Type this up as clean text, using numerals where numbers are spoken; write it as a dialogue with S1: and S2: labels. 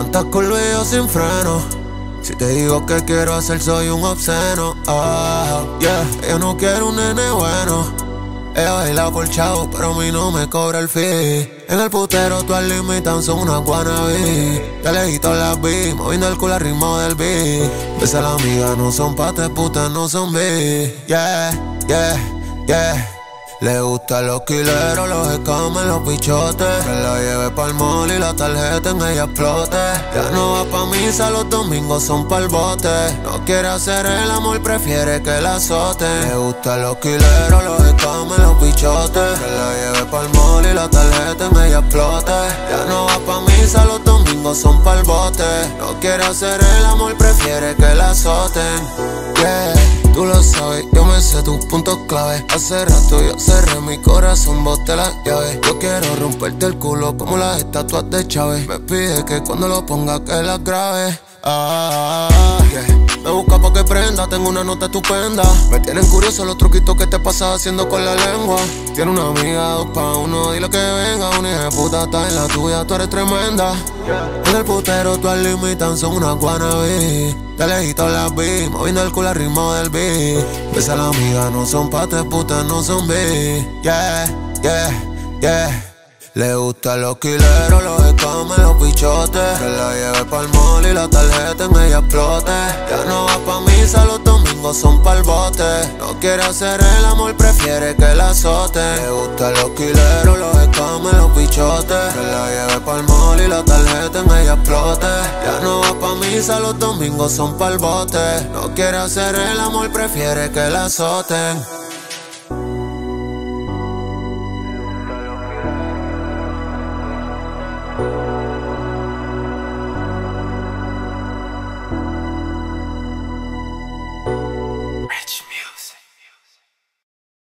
S1: Estás curva y yo sin freno. Si te digo que quiero hacer, soy un obsceno. Yeah, ella no quiere un nene bueno. Ella baila por chavo, pero a mí no me cobra el fee. En el putero todas limitan, son una wannabe. De lejito las vi, moviendo el culo al ritmo del beat. Besa la amiga, no son patas, putas, no son bi. Yeah, yeah, yeah. Le gustan los quileros, los escames, los bichotes. Que la lleve pa'l mall y la tarjeta en ella explote. Ya no va pa' misa, los domingos son pa'l bote. No quiere hacer el amor, prefiere que la azoten. Le gustan los quileros, los escames, los bichotes. Que la lleve pa'l mall y la tarjeta en ella explote. Ya no va pa' misa, los domingos son pa'l bote. No quiere hacer el amor, prefiere que la azoten. Yeah. Tú lo sabes, yo me sé tus puntos clave. Hace rato yo cerré mi corazón, boté las llaves. Yo quiero romperte el culo como las estatuas de Chávez. Me pide que cuando lo ponga que las grabe. Yeah. Me busca pa' que prenda, tengo una nota estupenda. Me tienen curioso los truquitos que te pasas haciendo con la lengua. Tiene una amiga, 2 pa' 1, dile que venga. Una hija de puta está en la tuya, tú eres tremenda. En el putero todas limitan, son una wannabe. De lejito las vi, moviendo el culo al ritmo del beat. Besa a la amiga, no son patas, putas, no son bi. Yeah, yeah, yeah. Le gustan los quileros, los escames, los bichotes. Que la lleve pa'l mall y la tarjeta en ella explote. Ya no va pa' misa, los domingos son pa'l bote. No quiere hacer el amor, prefiere que la azoten. Le gustan los quileros, los escames, los bichotes. Que la lleve pa'l mall y la tarjeta en ella explote. Ya no va pa' misa, los domingos son pa'l bote. No quiere hacer el amor, prefiere que la azoten.